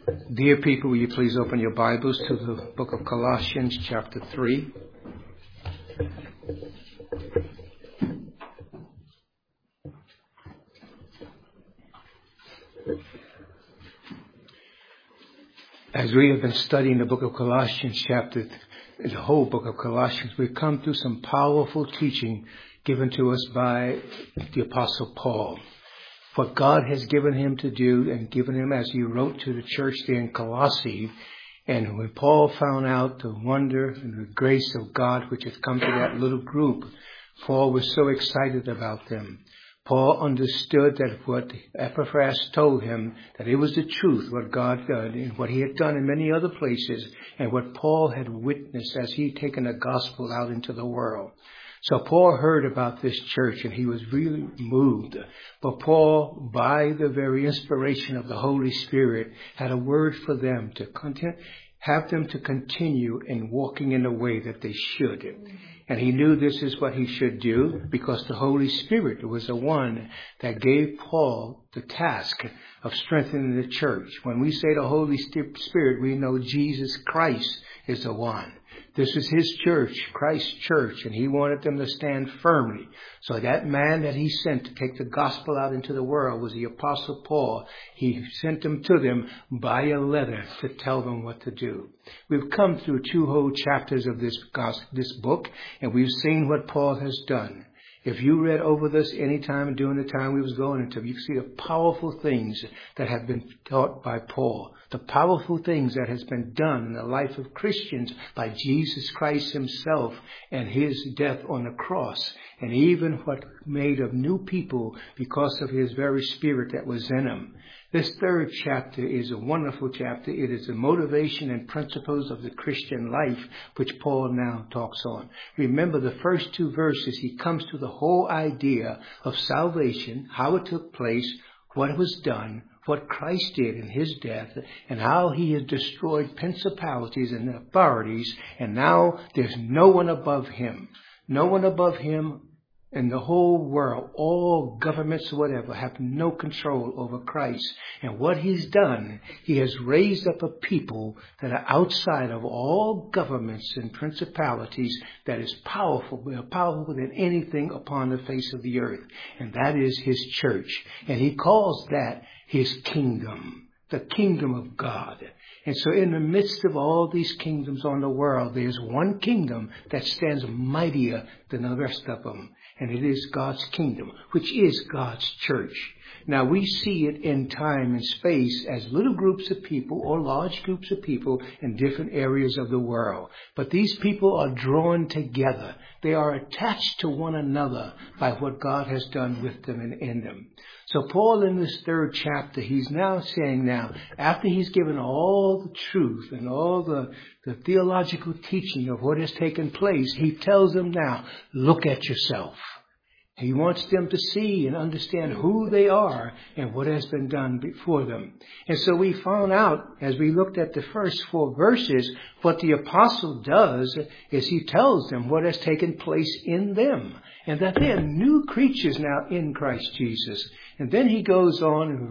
Dear people, will you please open your Bibles to the book of Colossians, chapter 3. As we have been studying the book of Colossians, the whole book of Colossians, we've come through some powerful teaching given to us by the Apostle Paul. What God has given him to do and given him as he wrote to the church there in Colossae. And when Paul found out the wonder and the grace of God which had come to that little group, Paul was so excited about them. Paul understood that what Epaphras told him, that it was the truth, what God did and what he had done in many other places, and what Paul had witnessed as he had taken the gospel out into the world. So Paul heard about this church and he was really moved. But Paul, by the very inspiration of the Holy Spirit, had a word for them to have them to continue in walking in the way that they should. And he knew this is what he should do because the Holy Spirit was the one that gave Paul the task of strengthening the church. When we say the Holy Spirit, we know Jesus Christ is the one. This is his church, Christ's church, and he wanted them to stand firmly. So that man that he sent to take the gospel out into the world was the Apostle Paul. He sent them to them by a letter to tell them what to do. We've come through 2 whole chapters of this book, and we've seen what Paul has done. If you read over this any time during the time we was going into, you can see the powerful things that have been taught by Paul, the powerful things that has been done in the life of Christians by Jesus Christ himself and his death on the cross, and even what made of new people because of his very spirit that was in him. This 3rd chapter is a wonderful chapter. It is the motivation and principles of the Christian life, which Paul now talks on. Remember the first 2 verses, he comes to the whole idea of salvation, how it took place, what was done, what Christ did in his death, and how he has destroyed principalities and authorities, and now there's no one above him. No one above him in the whole world. All governments, whatever, have no control over Christ. And what he's done, he has raised up a people that are outside of all governments and principalities that is powerful, more powerful than anything upon the face of the earth. And that is his church. And he calls that his kingdom, the kingdom of God. And so in the midst of all these kingdoms on the world, there's one kingdom that stands mightier than the rest of them. And it is God's kingdom, which is God's church. Now we see it in time and space as little groups of people or large groups of people in different areas of the world. But these people are drawn together. They are attached to one another by what God has done with them and in them. So Paul in this 3rd chapter, he's now saying after he's given all the truth and all the theological teaching of what has taken place, he tells them now, look at yourself. He wants them to see and understand who they are and what has been done before them. And so we found out, as we looked at the first 4 verses, what the apostle does is he tells them what has taken place in them, and that they are new creatures now in Christ Jesus. And then he goes on in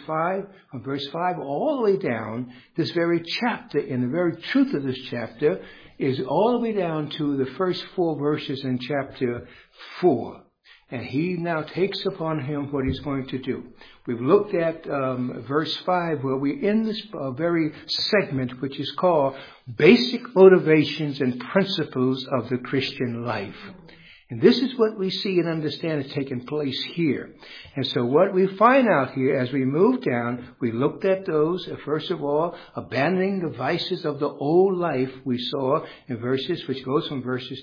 from verse 5 all the way down, this very chapter, and the very truth of this chapter is all the way down to the first 4 verses in chapter 4. And he now takes upon him what he's going to do. We've looked at verse 5, where we're in this very segment, which is called Basic Motivations and Principles of the Christian Life. And this is what we see and understand is taking place here. And so what we find out here as we move down, we looked at those, first of all, abandoning the vices of the old life we saw in verses, which goes from verses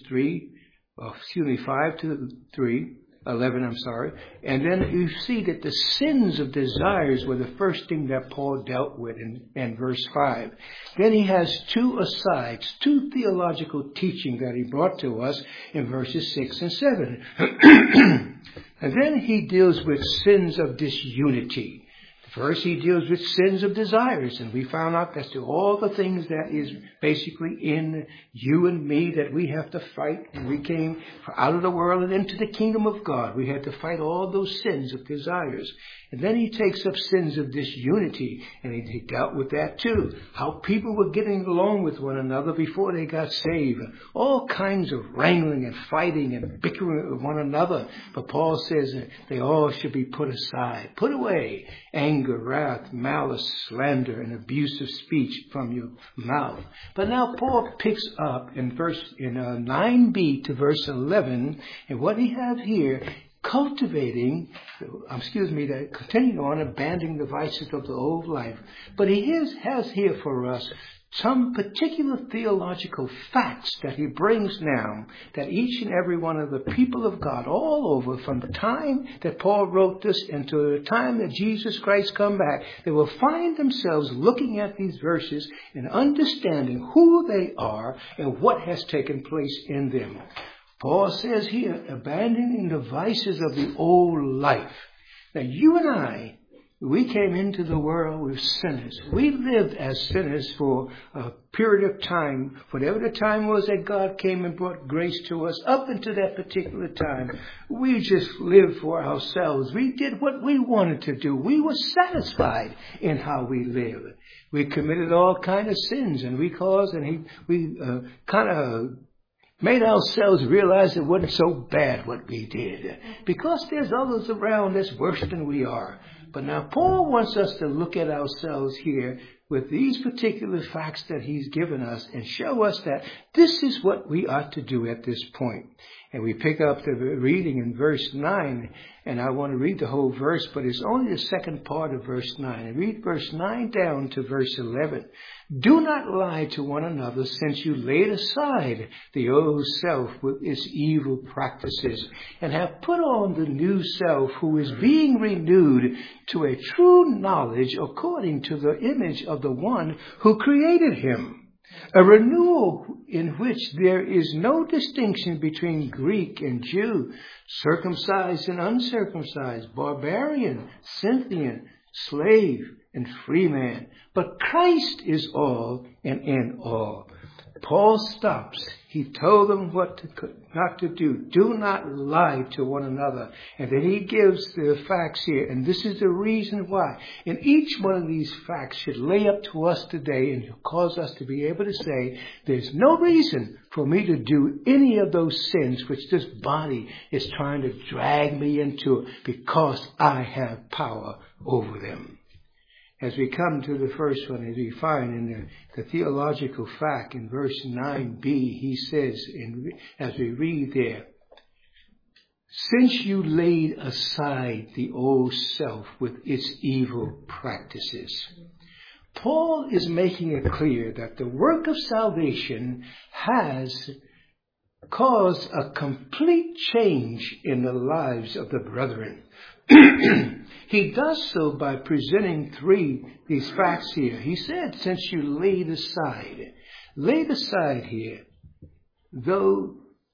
5 to 11, And then you see that the sins of desires were the first thing that Paul dealt with in verse 5. Then he has 2 asides, 2 theological teaching that he brought to us in verses 6 and 7. And then he deals with sins of disunity. First, he deals with sins of desires, and we found out that's all the things that is basically in you and me that we have to fight. And we came out of the world and into the kingdom of God. We had to fight all those sins of desires. And then he takes up sins of disunity, and he dealt with that too. How people were getting along with one another before they got saved. All kinds of wrangling and fighting and bickering with one another. But Paul says that they all should be put aside. Put away anger, wrath, malice, slander, and abusive speech from your mouth. But now Paul picks up in 9b to verse 11, and what he has here, continuing on abandoning the vices of the old life. But he has here for us some particular theological facts that he brings now, that each and every one of the people of God all over, from the time that Paul wrote this and to the time that Jesus Christ come back, they will find themselves looking at these verses and understanding who they are and what has taken place in them. Paul says here, abandoning the vices of the old life. Now you and I, we came into the world with sinners. We lived as sinners for a period of time. Whatever the time was that God came and brought grace to us, up into that particular time, we just lived for ourselves. We did what we wanted to do. We were satisfied in how we lived. We committed all kinds of sins, and we kind of made ourselves realize it wasn't so bad what we did, because there's others around that's worse than we are. But now Paul wants us to look at ourselves here with these particular facts that he's given us and show us that this is what we ought to do at this point. And we pick up the reading in verse 9, and I want to read the whole verse, but it's only the second part of verse 9. And read verse 9 down to verse 11. Do not lie to one another, since you laid aside the old self with its evil practices, and have put on the new self, who is being renewed to a true knowledge according to the image of the one who created him. A renewal in which there is no distinction between Greek and Jew, circumcised and uncircumcised, barbarian, Scythian, slave and free man. But Christ is all and in all. Paul stops. He told them what not to do. Do not lie to one another. And then he gives the facts here. And this is the reason why. And each one of these facts should lay up to us today and cause us to be able to say, there's no reason for me to do any of those sins which this body is trying to drag me into, because I have power over them. As we come to the first one, as we find in the theological fact in verse 9b, he says, as we read there, since you laid aside the old self with its evil practices. Paul is making it clear that the work of salvation has caused a complete change in the lives of the brethren. He does so by presenting these facts here. He said, since you laid aside here, though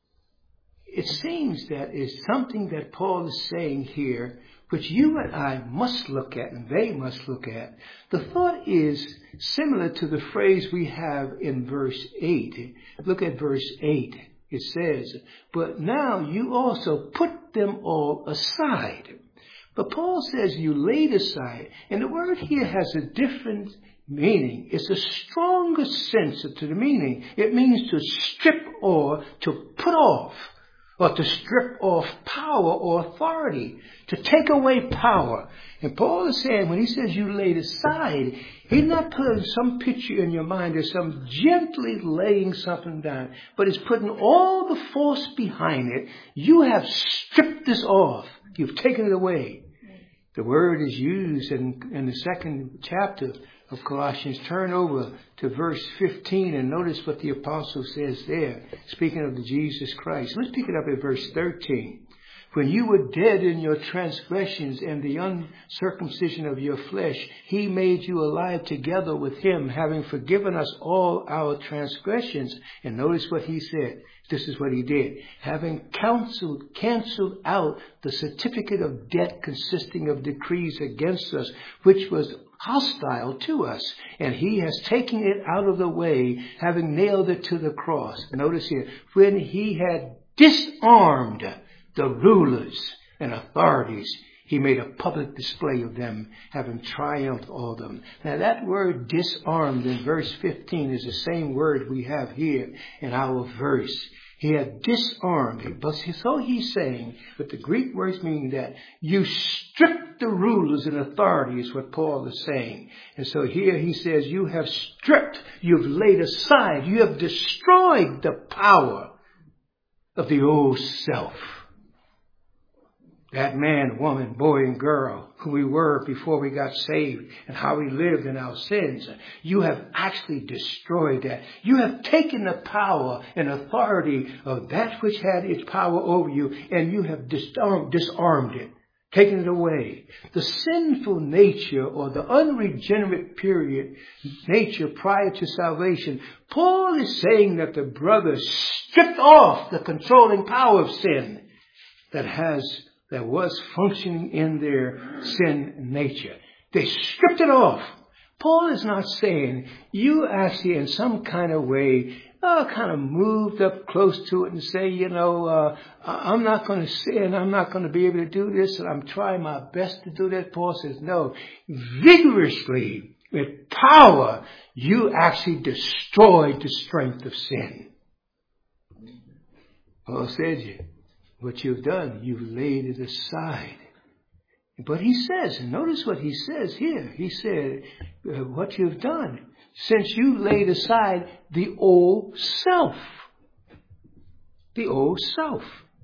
it seems that is something that Paul is saying here, which you and I must look at and they must look at. The thought is similar to the phrase we have in verse 8. Look at verse 8. It says, but now you also put them all aside. But Paul says you laid aside, and the word here has a different meaning. It's a stronger sense to the meaning. It means to strip or to put off, or to strip off power or authority, to take away power. And Paul is saying, when he says you laid aside, he's not putting some picture in your mind as some gently laying something down, but he's putting all the force behind it. You have stripped this off. You've taken it away. The word is used in the second chapter of Colossians. Turn over to verse 15 and notice what the apostle says there, speaking of the Jesus Christ. Let's pick it up at verse 13. When you were dead in your transgressions and the uncircumcision of your flesh, he made you alive together with him, having forgiven us all our transgressions. And notice what he said. This is what he did. Having canceled out the certificate of debt consisting of decrees against us, which was hostile to us. And he has taken it out of the way, having nailed it to the cross. Notice here, when he had disarmed the rulers and authorities, he made a public display of them, having triumphed over them. Now that word disarmed in verse 15 is the same word we have here in our verse. He had disarmed him. But so he's saying, but the Greek words mean that you stripped the rulers and authorities, what Paul is saying. And so here he says, you have stripped, you've laid aside, you have destroyed the power of the old self. That man, woman, boy, and girl who we were before we got saved and how we lived in our sins. You have actually destroyed that. You have taken the power and authority of that which had its power over you, and you have disarmed it, taken it away. The sinful nature, or the unregenerate nature prior to salvation, Paul is saying that the brothers stripped off the controlling power of sin that was functioning in their sin nature. They stripped it off. Paul is not saying you actually in some kind of way kind of moved up close to it and say, I'm not going to sin. I'm not going to be able to do this, and I'm trying my best to do that. Paul says, no, vigorously, with power, you actually destroyed the strength of sin. Paul said, what you've done, you've laid it aside. But he says, and notice what he says here. He said, what you've done, since you laid aside the old self. The old self.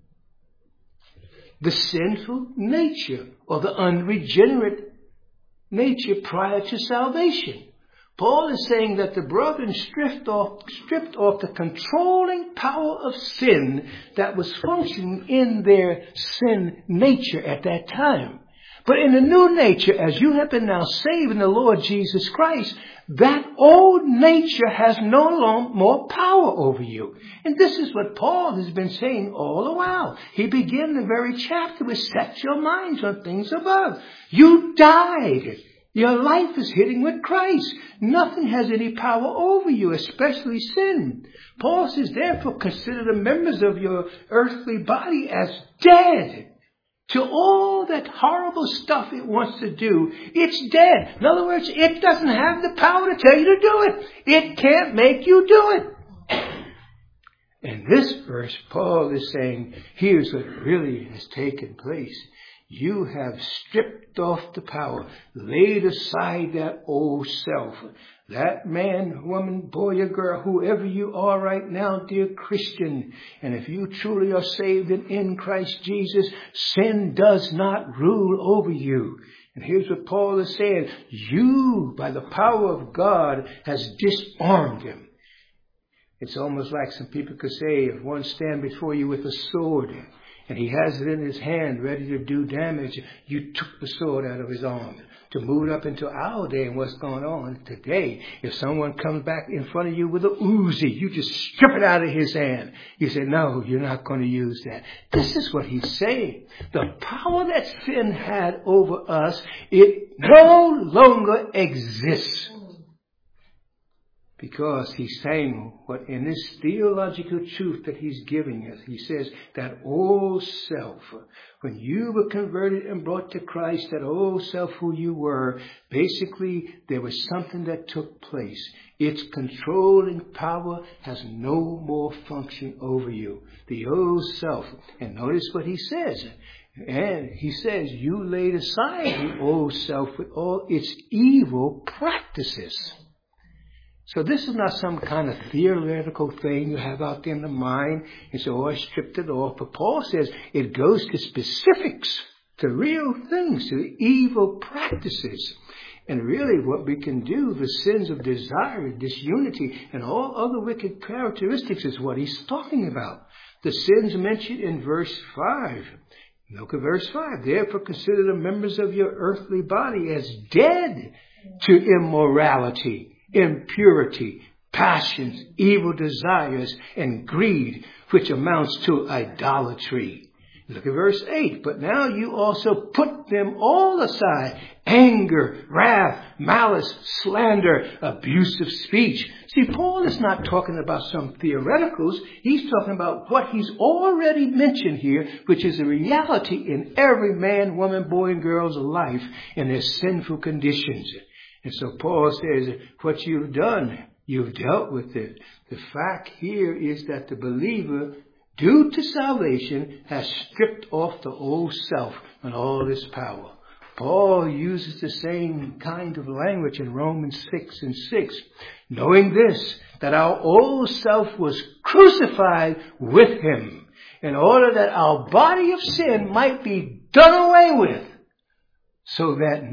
The sinful nature, or the unregenerate nature prior to salvation. Paul is saying that the brethren stripped off the controlling power of sin that was functioning in their sin nature at that time. But in the new nature, as you have been now saved in the Lord Jesus Christ, that old nature has no more power over you. And this is what Paul has been saying all the while. He began the very chapter with set your minds on things above. You died. Your life is hidden with Christ. Nothing has any power over you, especially sin. Paul says, therefore, consider the members of your earthly body as dead to all that horrible stuff it wants to do. It's dead. In other words, it doesn't have the power to tell you to do it. It can't make you do it. In this verse, Paul is saying, here's what really has taken place. You have stripped off the power, laid aside that old self. That man, woman, boy, or girl, whoever you are right now, dear Christian, and if you truly are saved and in Christ Jesus, sin does not rule over you. And here's what Paul is saying. You, by the power of God, has disarmed him. It's almost like some people could say, if one stand before you with a sword, and he has it in his hand ready to do damage, you took the sword out of his arm. To move it up into our day and what's going on today, if someone comes back in front of you with a Uzi, you just strip it out of his hand. You say, no, you're not going to use that. This is what he's saying. The power that sin had over us, it no longer exists. Because he's saying what in this theological truth that he's giving us, he says that old self, when you were converted and brought to Christ, that old self who you were, basically there was something that took place. Its controlling power has no more function over you. The old self. And notice what he says. And he says, you laid aside the old self with all its evil practices. So this is not some kind of theoretical thing you have out there in the mind. And so, I stripped it off. But Paul says it goes to specifics, to real things, to the evil practices. And really what we can do, the sins of desire, disunity, and all other wicked characteristics is what he's talking about. The sins mentioned in verse 5. Look at verse 5. Therefore consider the members of your earthly body as dead to immorality, impurity, passions, evil desires, and greed, which amounts to idolatry. Look at verse 8. But now you also put them all aside. Anger, wrath, malice, slander, abusive speech. See, Paul is not talking about some theoreticals. He's talking about what he's already mentioned here, which is a reality in every man, woman, boy, and girl's life in their sinful conditions. And so Paul says, what you've done, you've dealt with it. The fact here is that the believer, due to salvation, has stripped off the old self and all its power. Paul uses the same kind of language in Romans 6:6. Knowing this, that our old self was crucified with him, in order that our body of sin might be done away with, so that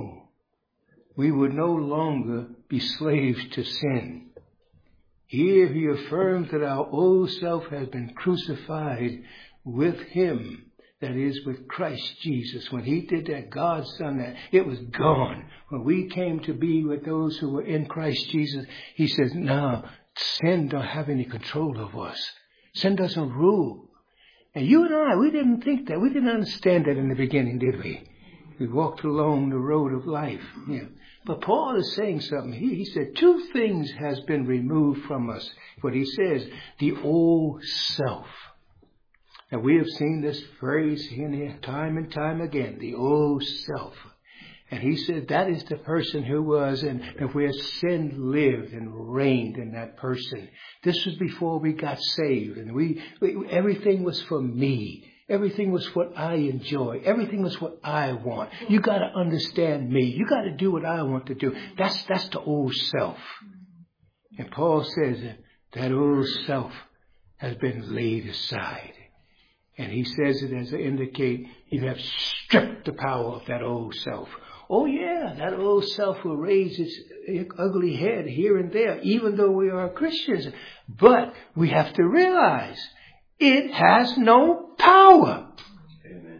we would no longer be slaves to sin. Here he affirms that our old self has been crucified with him. That is, with Christ Jesus. When he did that, God's done that. It was gone. When we came to be with those who were in Christ Jesus, he says, no, sin don't have any control over us. Sin doesn't rule. And you and I, we didn't think that. We didn't understand that in the beginning, did we? We walked along the road of life. Yeah. But Paul is saying something. He said 2 things has been removed from us. What he says, the old self. And we have seen this phrase in here time and time again, the old self. And he said that is the person who was and where sin lived and reigned in that person. This was before we got saved. And everything was for me. Everything was what I enjoy. Everything was what I want. You got to understand me. You got to do what I want to do. That's the old self. And Paul says that old self has been laid aside. And he says it as to indicate you have stripped the power of that old self. Oh yeah, that old self will raise its ugly head here and there, even though we are Christians. But we have to realize it has no power. Amen.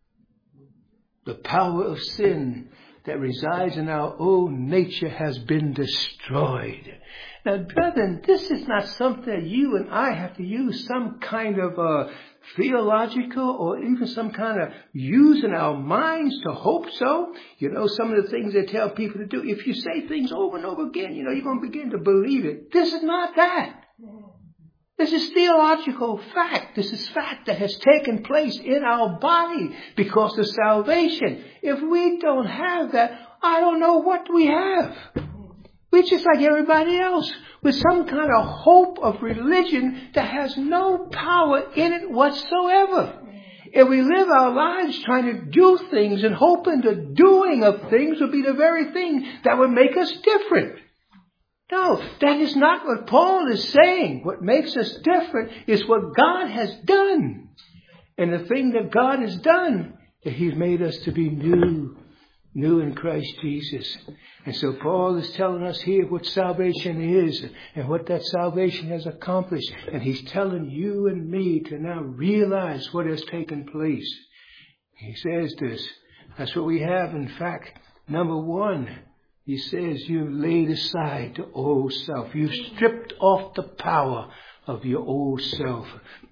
The power of sin that resides in our old nature has been destroyed. Now, brethren, this is not something that you and I have to use some kind of theological or even some kind of using our minds to hope so. You know, some of the things they tell people to do. If you say things over and over again, you know, you're going to begin to believe it. This is not that. This is theological fact. This is fact that has taken place in our body because of salvation. If we don't have that, I don't know what we have. We're just like everybody else with some kind of hope of religion that has no power in it whatsoever. If we live our lives trying to do things and hoping the doing of things will be the very thing that would make us different. No, that is not what Paul is saying. What makes us different is what God has done. And the thing that God has done, that he's made us to be new in Christ Jesus. And so Paul is telling us here what salvation is and what that salvation has accomplished. And he's telling you and me to now realize what has taken place. He says this. That's what we have. In fact, number 1, he says you've laid aside the old self. You've stripped off the power of your old self.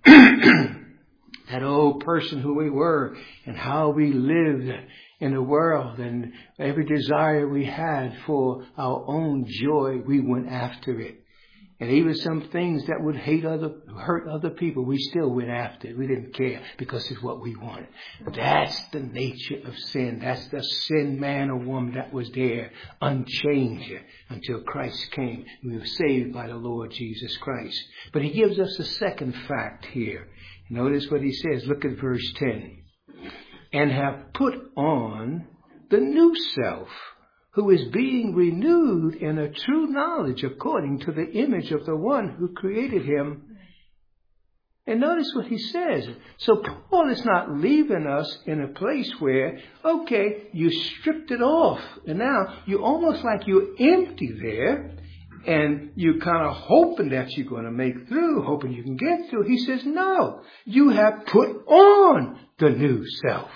That old person who we were and how we lived in the world and every desire we had for our own joy, we went after it. And even some things that would hurt other people, we still went after it. We didn't care because it's what we wanted. That's the nature of sin. That's the sin man or woman that was there, unchanged until Christ came. We were saved by the Lord Jesus Christ. But he gives us a second fact here. Notice what he says. Look at verse 10. And have put on the new self, who is being renewed in a true knowledge according to the image of the one who created him. And notice what he says. So Paul is not leaving us in a place where, okay, you stripped it off. And now you're almost like you're empty there. And you're kind of hoping that you're going to make through, hoping you can get through. He says, no, you have put on the new self.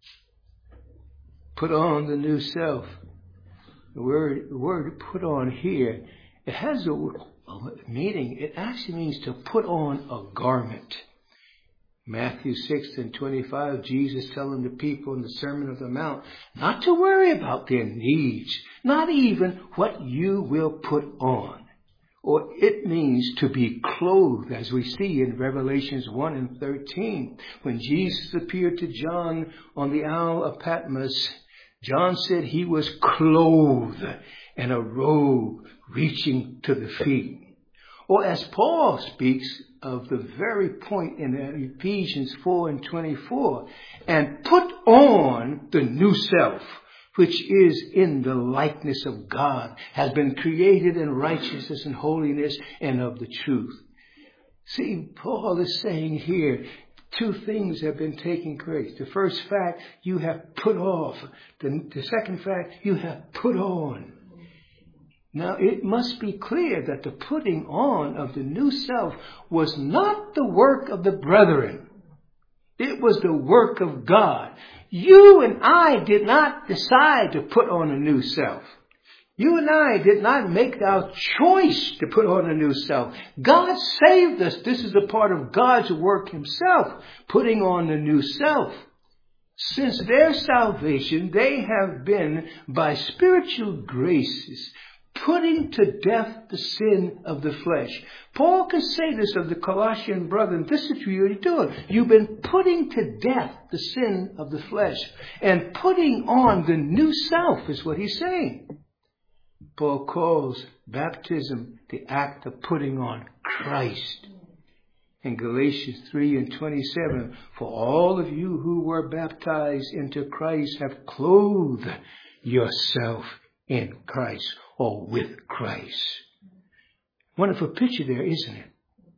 Put on the new self. The word put on here, it has a meaning. It actually means to put on a garment. Matthew 6:25, Jesus telling the people in the Sermon on the Mount not to worry about their needs, not even what you will put on. Or it means to be clothed, as we see in Revelations 1:13. When Jesus appeared to John on the Isle of Patmos, John said he was clothed in a robe reaching to the feet. Or as Paul speaks of the very point in Ephesians 4:24, and put on the new self, which is in the likeness of God, has been created in righteousness and holiness and of the truth. See, Paul is saying here, two things have been taking place. The first fact, you have put off. The second fact, you have put on. Now, it must be clear that the putting on of the new self was not the work of the brethren. It was the work of God. You and I did not decide to put on a new self. You and I did not make our choice to put on a new self. God saved us. This is a part of God's work himself, putting on the new self. Since their salvation, they have been, by spiritual graces, putting to death the sin of the flesh. Paul can say this of the Colossian brethren. This is what you're doing. You've been putting to death the sin of the flesh. And putting on the new self is what he's saying. Paul calls baptism the act of putting on Christ. In Galatians 3:27, for all of you who were baptized into Christ have clothed yourself in Christ, or with Christ. Wonderful picture there, isn't it?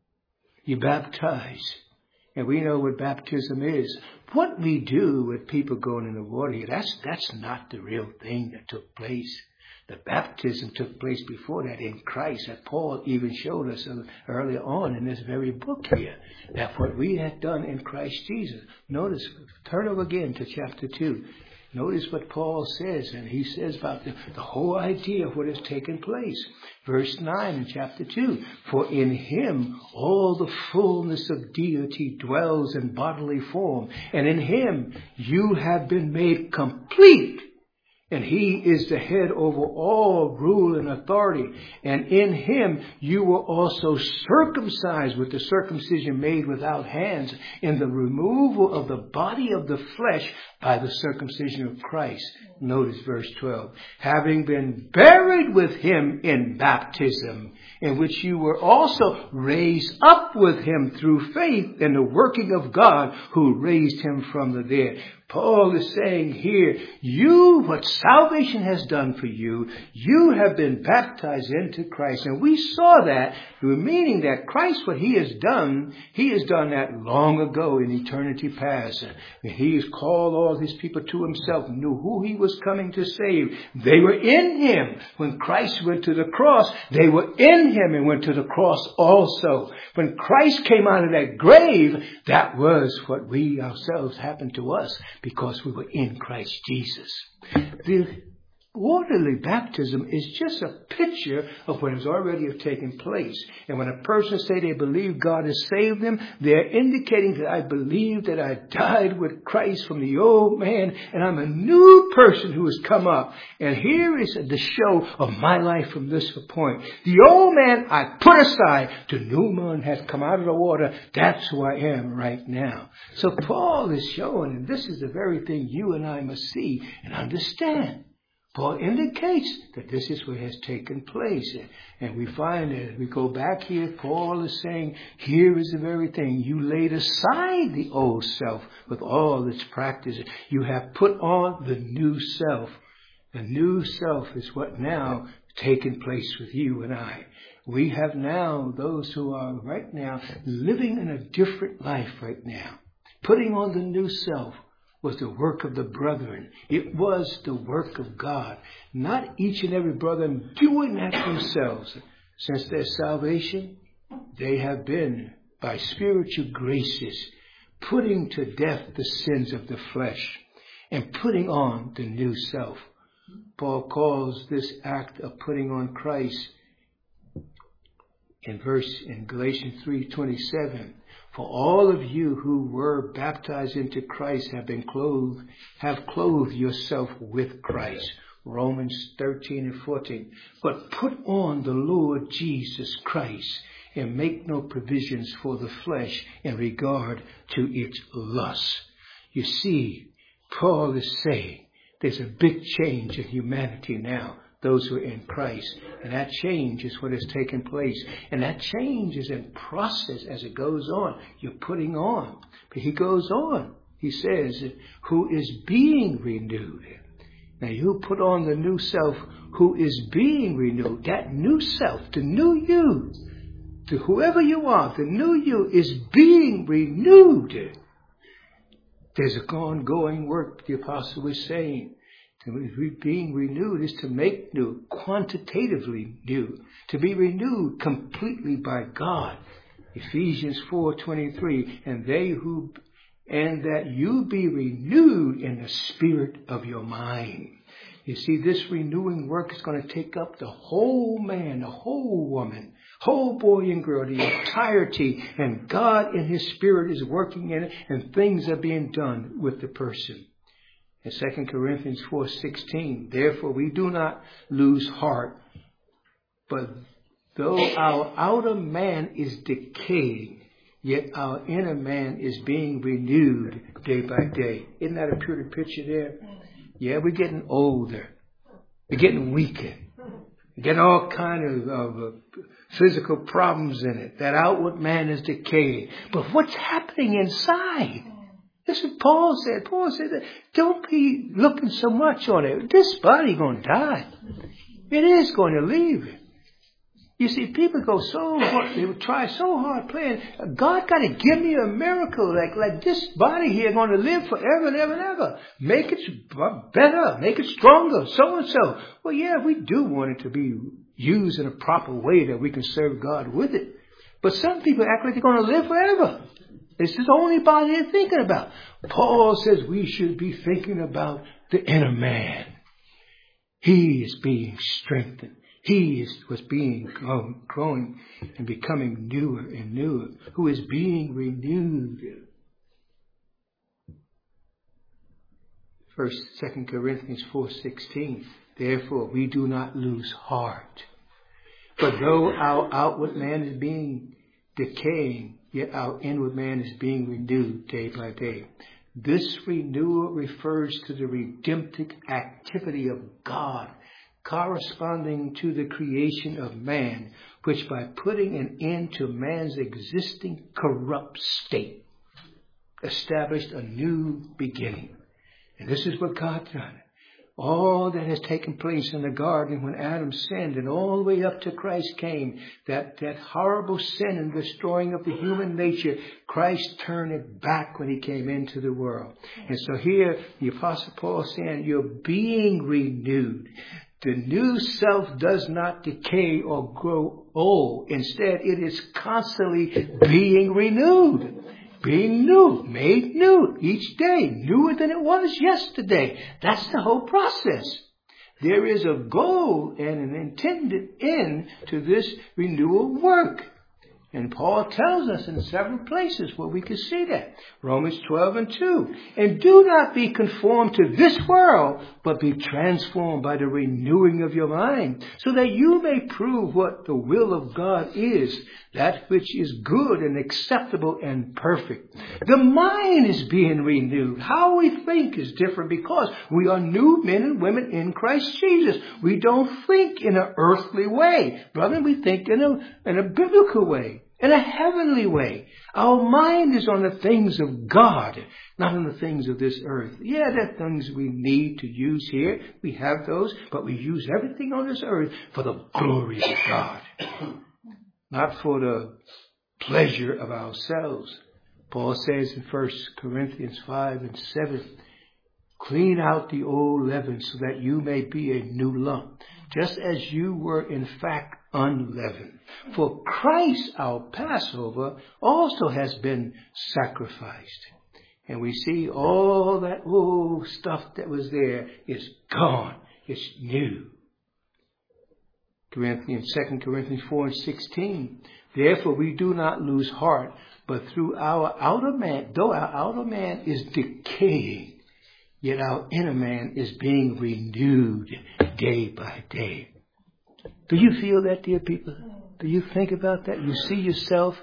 You baptize. And we know what baptism is. What we do with people going in the water, that's not the real thing that took place. The baptism took place before that in Christ, that Paul even showed us earlier on in this very book here, that what we had done in Christ Jesus. Notice, turn over again to chapter 2. Notice what Paul says, and he says about the whole idea of what has taken place. Verse 9 in chapter 2, for in him all the fullness of deity dwells in bodily form, and in him you have been made complete. And he is the head over all rule and authority. And in him you were also circumcised with the circumcision made without hands, in the removal of the body of the flesh by the circumcision of Christ. Notice verse 12. Having been buried with him in baptism, in which you were also raised up with him through faith in the working of God who raised him from the dead. Paul is saying here, what salvation has done for you, you have been baptized into Christ. And we saw that, meaning that Christ, what he has done that long ago in eternity past. And he has called all his people to himself, knew who he was coming to save. They were in him. When Christ went to the cross, they were in him and went to the cross also. When Christ came out of that grave, that was what we ourselves happened to us, because we were in Christ Jesus. The waterly baptism is just a picture of what has already taken place. And when a person say they believe God has saved them, they're indicating that I believe that I died with Christ from the old man, and I'm a new person who has come up. And here is the show of my life from this point. The old man I put aside, the new man has come out of the water. That's who I am right now. So Paul is showing, and this is the very thing you and I must see and understand. Paul indicates that this is what has taken place. And we find that as we go back here, Paul is saying, here is the very thing. You laid aside the old self with all its practices. You have put on the new self. The new self is what now taken place with you and I. We have now those who are right now living in a different life right now. Putting on the new self was the work of the brethren. It was the work of God. Not each and every brother doing that themselves. Since their salvation, they have been, by spiritual graces, putting to death the sins of the flesh and putting on the new self. Paul calls this act of putting on Christ in Galatians 3:27. For all of you who were baptized into Christ have clothed yourself with Christ. Romans 13:14. But put on the Lord Jesus Christ and make no provisions for the flesh in regard to its lusts. You see, Paul is saying there's a big change in humanity now, those who are in Christ. And that change is what has taken place. And that change is in process as it goes on. You're putting on. But he goes on. He says, who is being renewed. Now you put on the new self who is being renewed. That new self, the new you, to whoever you are, the new you is being renewed. There's an ongoing work, the apostle was saying. Being renewed is to make new, quantitatively new, to be renewed completely by God. Ephesians 4:23, and that you be renewed in the spirit of your mind. You see, this renewing work is going to take up the whole man, the whole woman, whole boy and girl, the entirety, and God in his spirit is working in it, and things are being done with the person. In 2 Corinthians 4:16, therefore we do not lose heart, but though our outer man is decaying, yet our inner man is being renewed day by day. Isn't that a pretty picture there? Yeah, we're getting older. We're getting weaker. We're getting all kind of physical problems in it. That outward man is decaying. But what's happening inside? This is what Paul said. Paul said that don't be looking so much on it. This body going to die. It is going to leave. You see, people go so hard, they would try so hard playing. God got to give me a miracle like this body here going to live forever and ever and ever. Make it better, make it stronger, so and so. Well, yeah, we do want it to be used in a proper way that we can serve God with it. But some people act like they're going to live forever. This is the only body they're thinking about. Paul says we should be thinking about the inner man. He is being strengthened. He was being growing and becoming newer and newer, who is being renewed. 2 Corinthians 4:16. Therefore, we do not lose heart. But though our outward man is being decaying, yet our inward man is being renewed day by day. This renewal refers to the redemptive activity of God, corresponding to the creation of man, which by putting an end to man's existing corrupt state, established a new beginning. And this is what God done. All that has taken place in the garden when Adam sinned and all the way up to Christ came, that horrible sin and destroying of the human nature, Christ turned it back when he came into the world. And so here the Apostle Paul is saying you're being renewed. The new self does not decay or grow old. Instead, it is constantly being renewed. Being new, made new each day, newer than it was yesterday. That's the whole process. There is a goal and an intended end to this renewal work. And Paul tells us in several places where we can see that. Romans 12:2. And do not be conformed to this world, but be transformed by the renewing of your mind, so that you may prove what the will of God is, that which is good and acceptable and perfect. The mind is being renewed. How we think is different because we are new men and women in Christ Jesus. We don't think in an earthly way. Brother, we think in a biblical way. In a heavenly way. Our mind is on the things of God, not on the things of this earth. Yeah, there are things we need to use here. We have those, but we use everything on this earth for the glory of God, not for the pleasure of ourselves. Paul says in 1 Corinthians 5:7, clean out the old leaven so that you may be a new lump, just as you were in fact unleavened. For Christ, our Passover, also has been sacrificed. And we see all that old stuff that was there is gone. It's new. 2 Corinthians 4:16. Therefore we do not lose heart, but through our outer man, though our outer man is decaying, yet our inner man is being renewed day by day. Do you feel that, dear people? Do you think about that? You see yourself,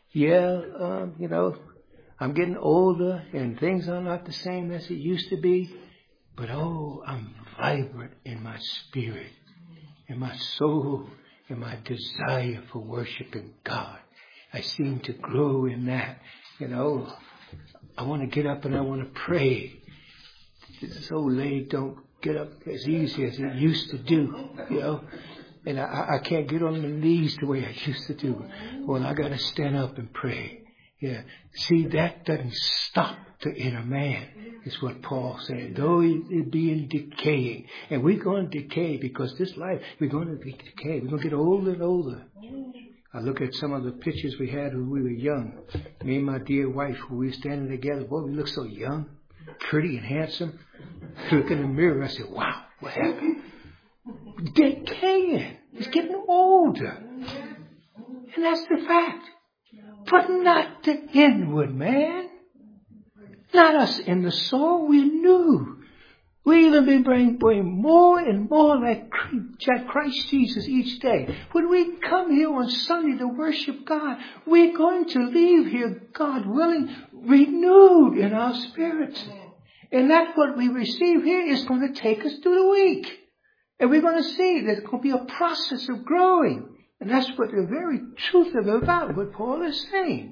I'm getting older and things are not the same as it used to be. But I'm vibrant in my spirit, in my soul, in my desire for worshiping God. I seem to grow in that. I want to get up and I want to pray. This old leg don't get up as easy as it used to do, And I can't get on my knees the way I used to do. Well, I got to stand up and pray. Yeah. See, that doesn't stop the inner man, is what Paul said. Though it be in decaying. And we're going to decay because this life, we're going to decay. We're going to get older and older. I look at some of the pictures we had when we were young. Me and my dear wife, when we were standing together, boy, we looked so young, pretty and handsome. I look in the mirror, I said, wow, what happened? Decaying. It's getting older. And that's the fact. But not the inward man. Not us in the soul. We're new. We even been bring more and more like Christ Jesus each day. When we come here on Sunday to worship God, we're going to leave here, God willing, renewed in our spirits. And that's what we receive here is going to take us through the week. And we're going to see there's going to be a process of growing. And that's what the very truth of it about what Paul is saying.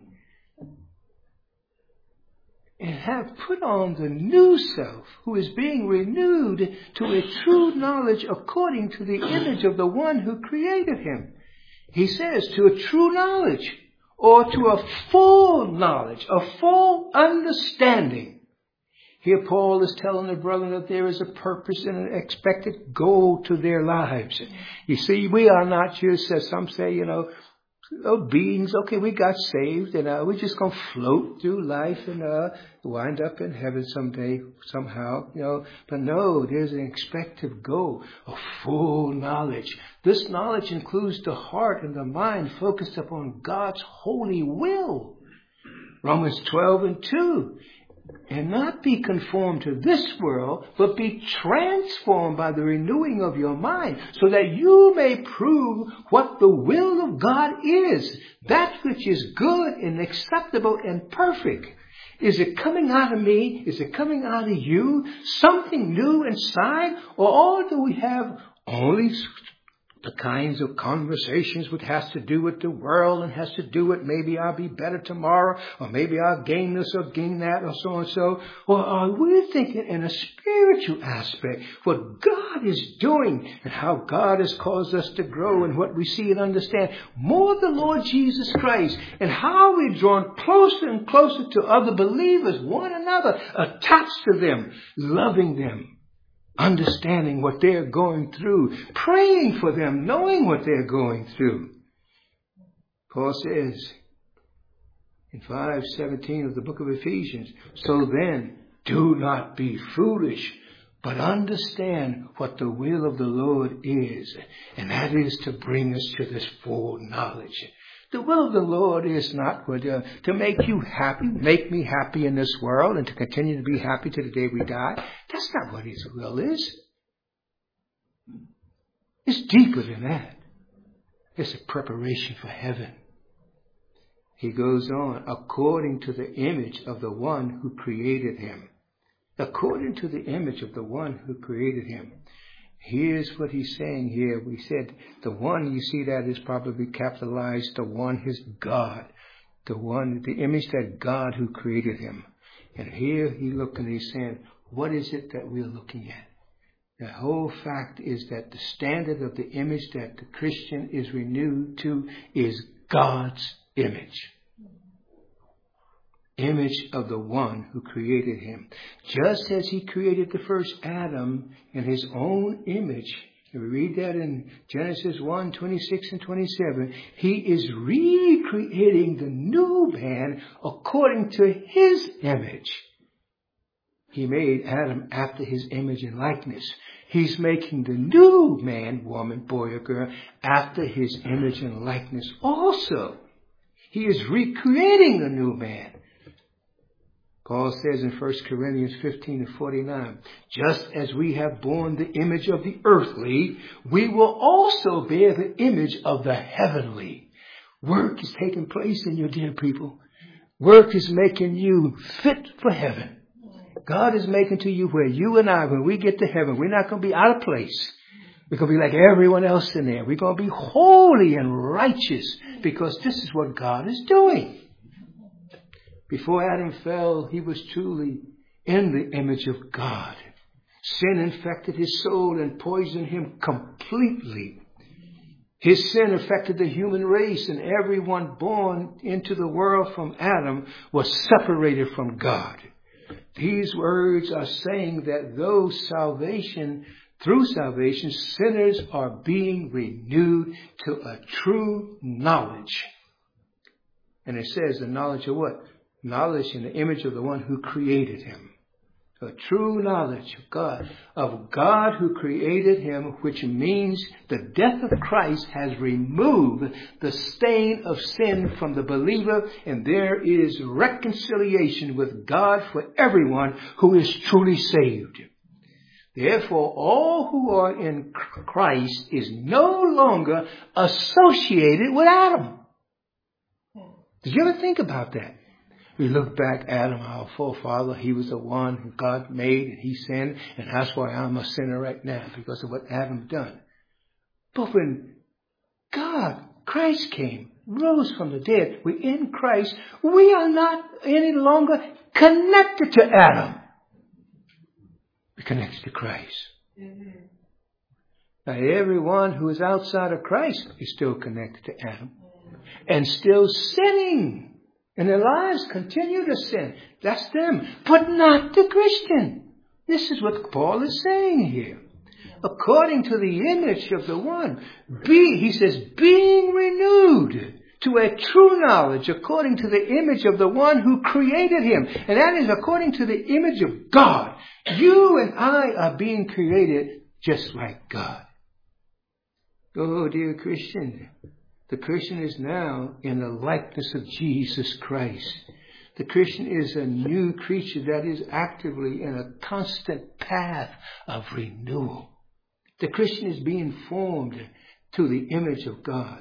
And have put on the new self who is being renewed to a true knowledge according to the image of the one who created him. He says to a true knowledge or to a full knowledge, a full understanding. Here Paul is telling the brethren that there is a purpose and an expected goal to their lives. You see, we are not just, as some say, beings. Okay, we got saved and we're just going to float through life and wind up in heaven someday, somehow, But no, there's an expected goal, a full knowledge. This knowledge includes the heart and the mind focused upon God's holy will. Romans 12:2. And not be conformed to this world, but be transformed by the renewing of your mind, so that you may prove what the will of God is, that which is good and acceptable and perfect. Is it coming out of me? Is it coming out of you? Something new inside? Or do we have only the kinds of conversations which has to do with the world and has to do with maybe I'll be better tomorrow, or maybe I'll gain this or gain that, or so and so? Or are we thinking in a spiritual aspect what God is doing and how God has caused us to grow and what we see and understand more the Lord Jesus Christ and how we're drawn closer and closer to other believers, one another, attached to them, loving them, understanding what they're going through, praying for them, knowing what they're going through. Paul says in 5:17 of the book of Ephesians, so then do not be foolish, but understand what the will of the Lord is. And that is to bring us to this full knowledge. The will of the Lord is not to make you happy, make me happy in this world and to continue to be happy to the day we die. That's not what his will is. It's deeper than that. It's a preparation for heaven. He goes on, according to the image of the one who created him. According to the image of the one who created him. Here's what he's saying here. We said the one, you see that is probably capitalized. The one is God. The image that God who created him. And here he looked and he's saying, what is it that we're looking at? The whole fact is that the standard of the image that the Christian is renewed to is God's image. Image of the one who created him. Just as he created the first Adam in his own image. And we read that in Genesis 1:26 and 27. He is recreating the new man according to his image. He made Adam after his image and likeness. He's making the new man, woman, boy, or girl after his image and likeness also. He is recreating a new man. Paul says in 1 Corinthians 15:49, just as we have borne the image of the earthly, we will also bear the image of the heavenly. Work is taking place in you, dear people. Work is making you fit for heaven. God is making to you where you and I, when we get to heaven, we're not going to be out of place. We're going to be like everyone else in there. We're going to be holy and righteous because this is what God is doing. Before Adam fell, he was truly in the image of God. Sin infected his soul and poisoned him completely. His sin affected the human race, and everyone born into the world from Adam was separated from God. These words are saying that through salvation, sinners are being renewed to a true knowledge. And it says the knowledge of what? Knowledge in the image of the one who created him. A true knowledge of God who created him, which means the death of Christ has removed the stain of sin from the believer, and there is reconciliation with God for everyone who is truly saved. Therefore, all who are in Christ is no longer associated with Adam. Did you ever think about that? We look back, Adam, our forefather, he was the one who God made and he sinned, and that's why I'm a sinner right now, because of what Adam done. But when Christ came, rose from the dead, we're in Christ, we are not any longer connected to Adam. We're connected to Christ. Mm-hmm. Now everyone who is outside of Christ is still connected to Adam and still sinning. And their lives continue to sin. That's them. But not the Christian. This is what Paul is saying here. According to the image of the one. He says, being renewed to a true knowledge according to the image of the one who created him. And that is according to the image of God. You and I are being created just like God. Oh, dear Christian. The Christian is now in the likeness of Jesus Christ. The Christian is a new creature that is actively in a constant path of renewal. The Christian is being formed to the image of God.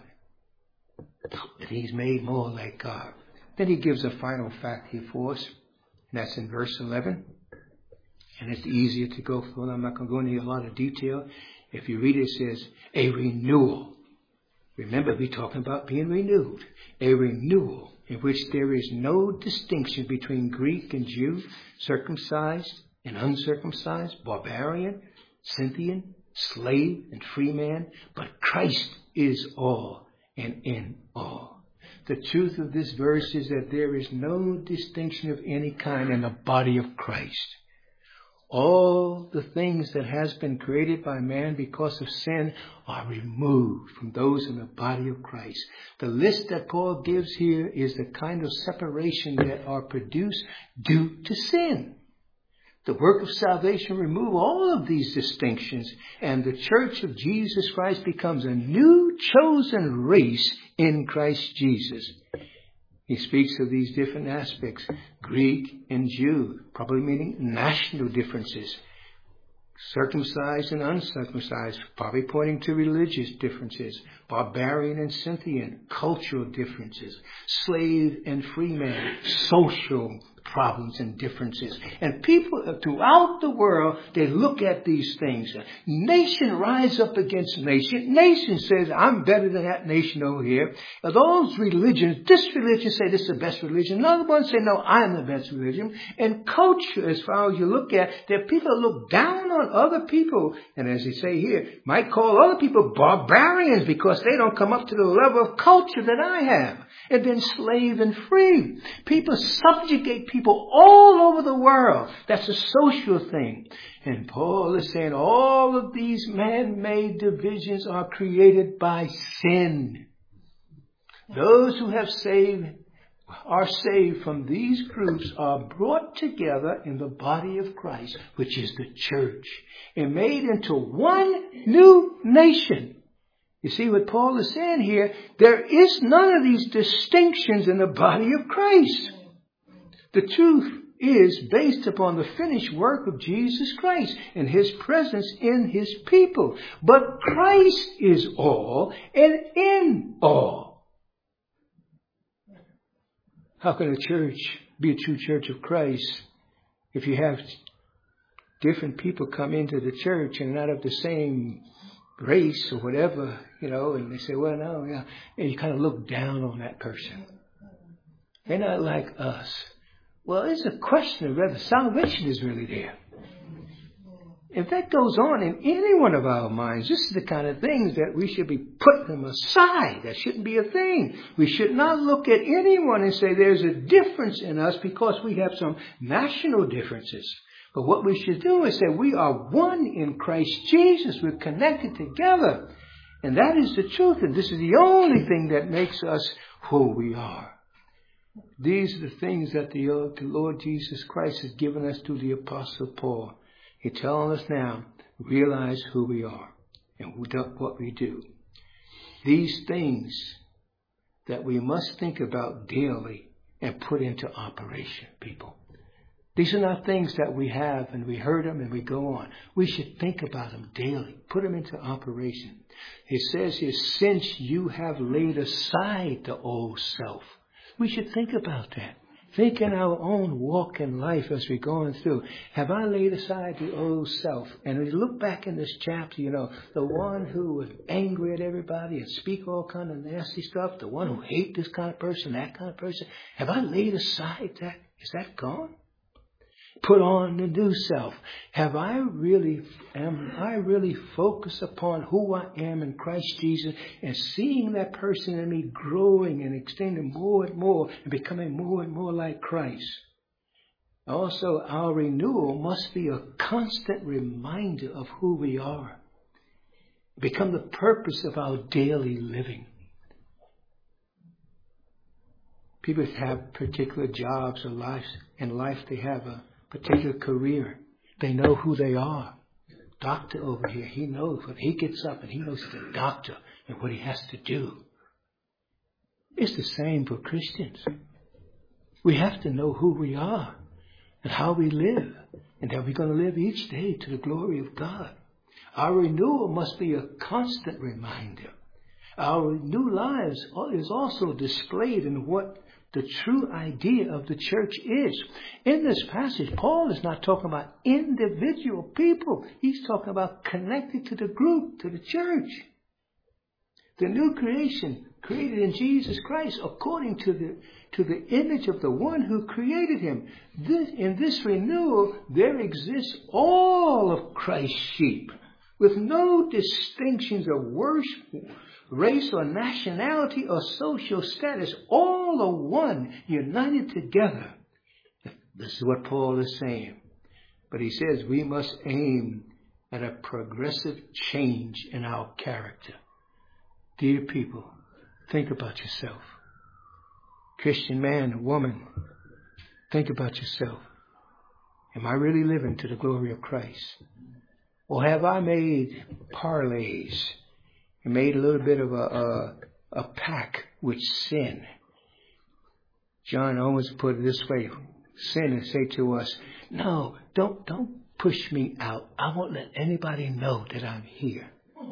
That he's made more like God. Then he gives a final fact here for us. And that's in verse 11. And it's easier to go through. I'm not going to go into a lot of detail. If you read it, it says a renewal. Remember, we're talking about being renewed. A renewal in which there is no distinction between Greek and Jew, circumcised and uncircumcised, barbarian, Scythian, slave and free man. But Christ is all and in all. The truth of this verse is that there is no distinction of any kind in the body of Christ. All the things that has been created by man because of sin are removed from those in the body of Christ. The list that Paul gives here is the kind of separation that are produced due to sin. The work of salvation removes all of these distinctions, and the church of Jesus Christ becomes a new chosen race in Christ Jesus. He speaks of these different aspects, Greek and Jew, probably meaning national differences. Circumcised and uncircumcised, probably pointing to religious differences. Barbarian and Scythian, cultural differences. Slave and free man, social problems and differences. And people throughout the world, they look at these things. Nation rise up against nation. Nation says, I'm better than that nation over here. Those religions, this religion say this is the best religion. Another one say, no, I'm the best religion. And culture, as far as you look at, there are people that look down on other people. And as they say here, might call other people barbarians because they don't come up to the level of culture that I have. And then slave and free. People subjugate people all over the world. That's a social thing. And Paul is saying all of these man-made divisions are created by sin. Those who have saved are saved from these groups are brought together in the body of Christ, which is the church, and made into one new nation. You see what Paul is saying here? There is none of these distinctions in the body of Christ. The truth is based upon the finished work of Jesus Christ and His presence in His people. But Christ is all and in all. How can a church be a true church of Christ if you have different people come into the church and not of the same race or whatever, and they say, well, no, yeah, and you kind of look down on that person. They're not like us. Well, it's a question of whether salvation is really there. If that goes on in any one of our minds, this is the kind of things that we should be putting them aside. That shouldn't be a thing. We should not look at anyone and say there's a difference in us because we have some national differences. But what we should do is say we are one in Christ Jesus. We're connected together. And that is the truth. And this is the only thing that makes us who we are. These are the things that the Lord Jesus Christ has given us through the Apostle Paul. He's telling us now, realize who we are and what we do. These things that we must think about daily and put into operation, people. These are not things that we have and we heard them and we go on. We should think about them daily. Put them into operation. It says here, since you have laid aside the old self. We should think about that. Think in our own walk in life as we're going through. Have I laid aside the old self? And we look back in this chapter, the one who was angry at everybody and speak all kind of nasty stuff, the one who hate this kind of person, that kind of person. Have I laid aside that? Is that gone? Put on the new self. Am I really focused upon who I am in Christ Jesus and seeing that person in me growing and extending more and more and becoming more and more like Christ? Also, our renewal must be a constant reminder of who we are. Become the purpose of our daily living. People have particular jobs or lives. In life they have a particular career. They know who they are. Doctor over here, he knows when he gets up and he knows he's a doctor and what he has to do. It's the same for Christians. We have to know who we are and how we live and that we're going to live each day to the glory of God. Our renewal must be a constant reminder. Our new lives is also displayed in what the true idea of the church is. In this passage, Paul is not talking about individual people. He's talking about connected to the group, to the church. The new creation created in Jesus Christ according to the image of the one who created him. In this renewal, there exists all of Christ's sheep with no distinctions of worship, race or nationality or social status, all are one, united together. This is what Paul is saying. But he says we must aim at a progressive change in our character. Dear people, think about yourself. Christian man and woman, think about yourself. Am I really living to the glory of Christ? Or have I made parlays and made a little bit of a pact with sin? John always put it this way. Sin and say to us, no, don't push me out. I won't let anybody know that I'm here.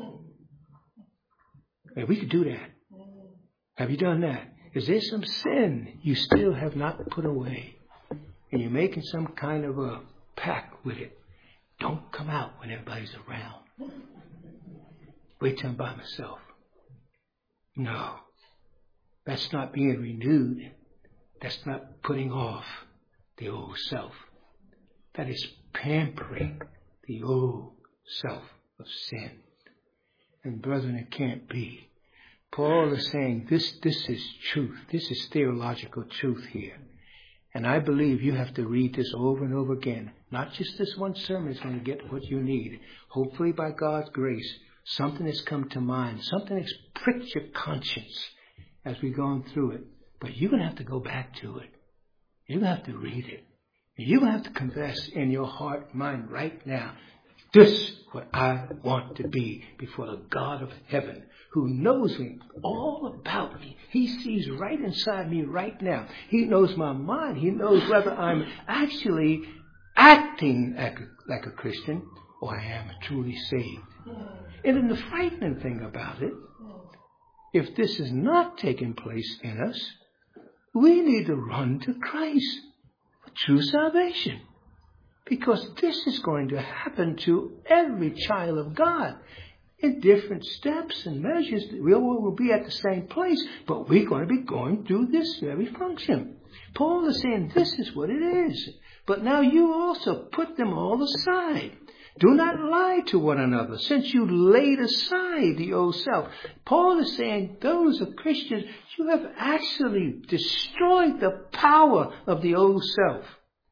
And we could do that. Have you done that? Is there some sin you still have not put away? And you're making some kind of a pact with it. Don't come out when everybody's around. Wait till I'm by myself. No. That's not being renewed. That's not putting off the old self. That is pampering the old self of sin. And brethren, it can't be. Paul is saying this is truth. This is theological truth here. And I believe you have to read this over and over again. Not just this one sermon is going to get what you need. Hopefully by God's grace, something has come to mind. Something has pricked your conscience as we've gone through it. But you're going to have to go back to it. You're going to have to read it. You're going to have to confess in your heart and mind right now, this is what I want to be before the God of heaven, who knows me all about me. He sees right inside me right now. He knows my mind. He knows whether I'm actually acting like a Christian or I am truly saved. And then the frightening thing about it, if this is not taking place in us, we need to run to Christ for true salvation. Because this is going to happen to every child of God in different steps and measures. We all will be at the same place, but we're going to be going through this very function. Paul is saying this is what it is. But now you also put them all aside. Do not lie to one another, since you laid aside the old self. Paul is saying those are Christians. You have actually destroyed the power of the old self.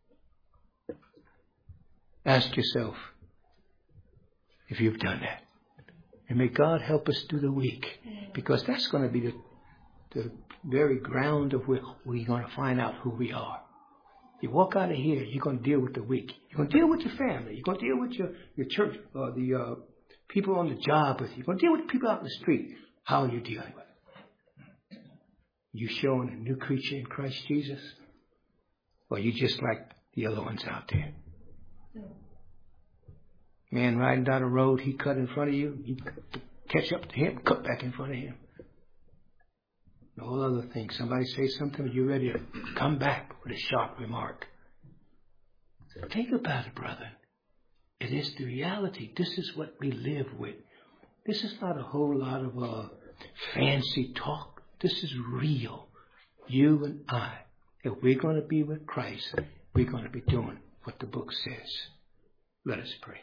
Ask yourself if you've done that. And may God help us through the week, because that's going to be the very ground of where we're going to find out who we are. You walk out of here, you're going to deal with the week. You're going to deal with your family. You're going to deal with your church, or the people on the job with you. You're going to deal with the people out in the street. How are you dealing with it? You showing a new creature in Christ Jesus? Or you just like the other ones out there? Man riding down the road, he cut in front of you, you catch up to him, cut back in front of him. And all other things. Somebody say something, you're ready to come back with a sharp remark. Think about it, brother. It is the reality. This is what we live with. This is not a whole lot of fancy talk. This is real. You and I. If we're going to be with Christ, we're going to be doing what the book says. Let us pray.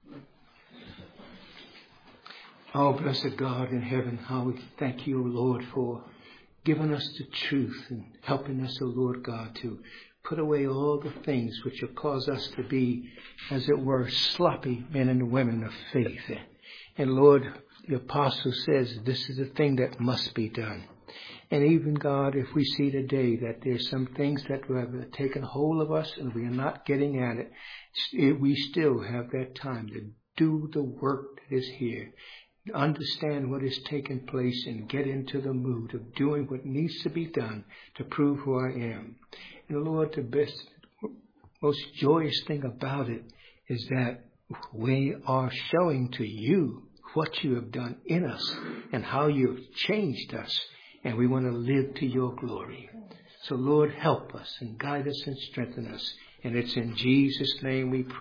Oh, blessed God in heaven, how we thank you, Lord, for giving us the truth and helping us, O Lord God, to put away all the things which have caused us to be, as it were, sloppy men and women of faith. And Lord, the apostle says this is a thing that must be done. And even, God, if we see today that there's some things that have taken hold of us and we are not getting at it, we still have that time to do the work that is here. Understand what is taking place and get into the mood of doing what needs to be done to prove who I am. And Lord, the best, most joyous thing about it is that we are showing to you what you have done in us and how you have changed us. And we want to live to your glory. So Lord, help us and guide us and strengthen us. And it's in Jesus' name we pray.